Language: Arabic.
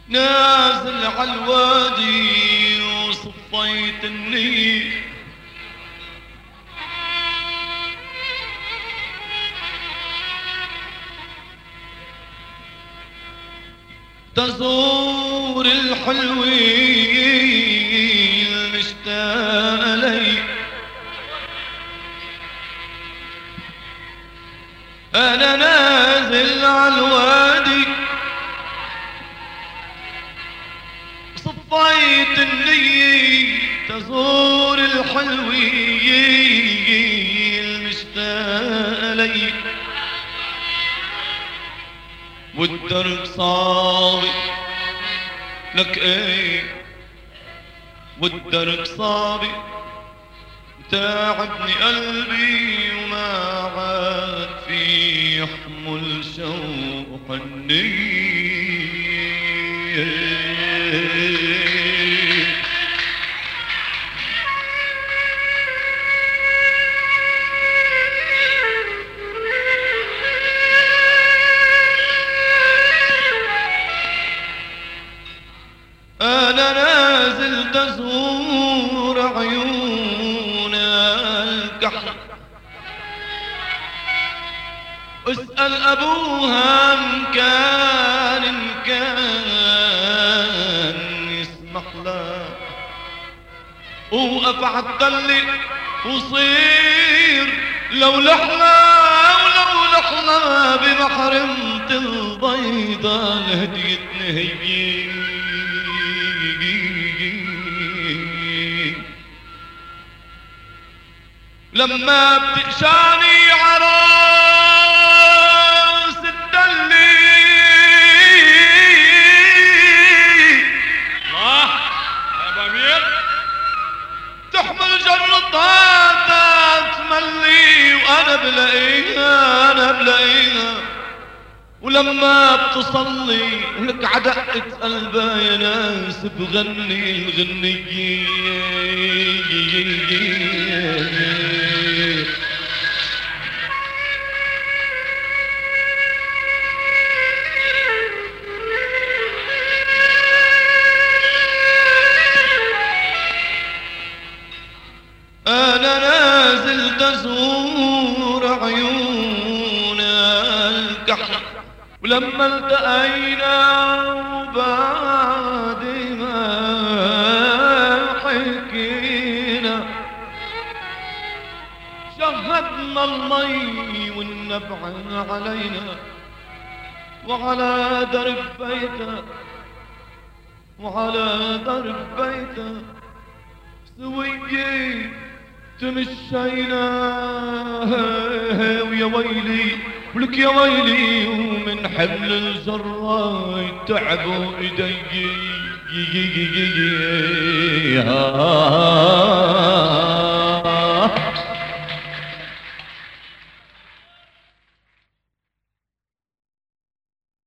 نازل عالوادي وصفيت النيل، تزور الحلوين المشتاق لي. انا نازل عالوادي صفيت النية، تزور الحلوين المشتاق لي. والدرب صاوي لك ايه، والدرب صاوي تعبني قلبي وما عاد في يحمل شوق النية. أنا نازل تزور عيون الكحل، اسأل أبوها إن كان يسمح له، وقف عالتلي وصير لو لحنا بمحرمة البيضة لهديتنا هي. لما بتقشاني عراس الدلي الله يا ضمير تحمل جرتها تملي، وانا بلاقيها ولما بتصلي ولك عدقة قلبها يا ناس بغني الغنية. أنا نازل تزور عيون الكحل، ولما التقينا وبعد ما حكينا شهدنا المي والنبع علينا، وعلى درب بيته سوية تمشينا. ويا ويلي ولك يا ويلي، ومن حمل الجراي تعبوا ايدي.